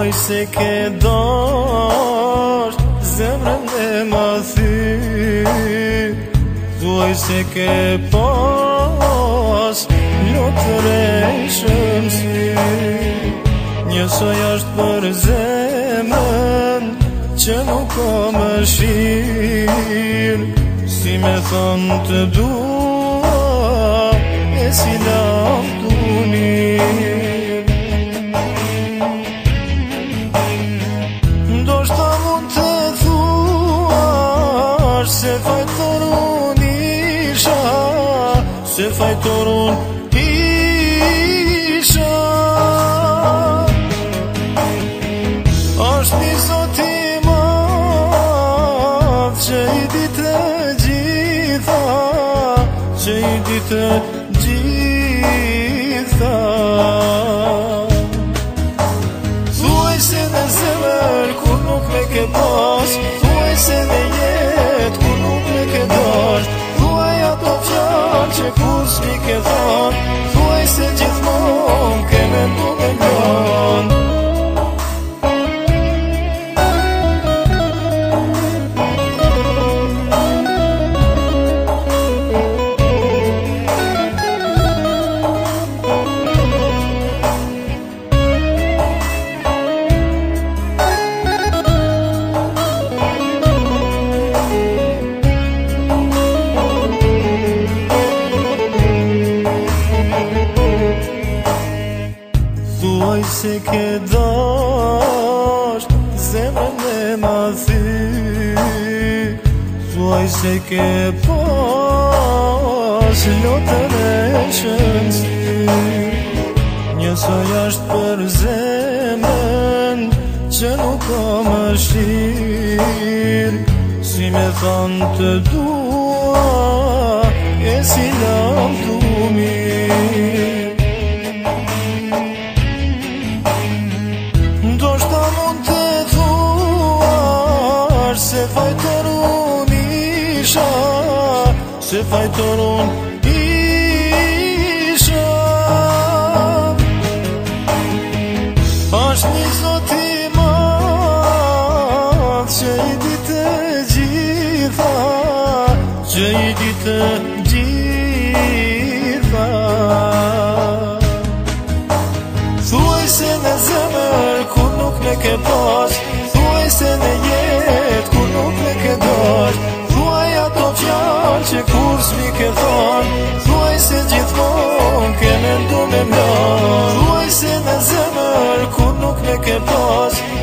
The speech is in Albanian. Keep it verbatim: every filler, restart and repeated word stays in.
Thuaj se ke dash zemrën e ma thy, thuaj se ke pas lotëreshëm sy. Njësoj është për zemrën që nuk ka më shirë, si me thonë të dua e si lam t'u mirë. Ndoshta mund të thuash se fajtor unë isha, se fajtor unë isha. Ashtë një zot i madh që i di të gjitha, që i di të gjitha. Thuaj se në zemër kur nuk me ke pas, thuaj se në jetë kur nuk me ke dash, thuaj ato fjallë që kur s'mi ke thonë, thuaj se gjithmonë ke mendu me mjanë. Thuaj se ke dash zemrën e ma thy, thuaj se ke pas lotëreshëm sy. Njësoj është për zemrën që nuk ka më shirë, si me thonë të dua e si lam t'u mirë. Ndoshta mund të thuash se fajtor unë isha, se fajtor unë isha. Ashtë një zot i madh që i di të gjitha, që i di të gjitha. Thuaj se në zemër kur nuk me ke pas, thuaj se në jetë kur nuk me ke dash, thuaj ato fjallë që kur s'mi ke thonë, thuaj se gjithmonë ke mendu me mjanë. Thuaj se në zemër kur nuk me ke pas,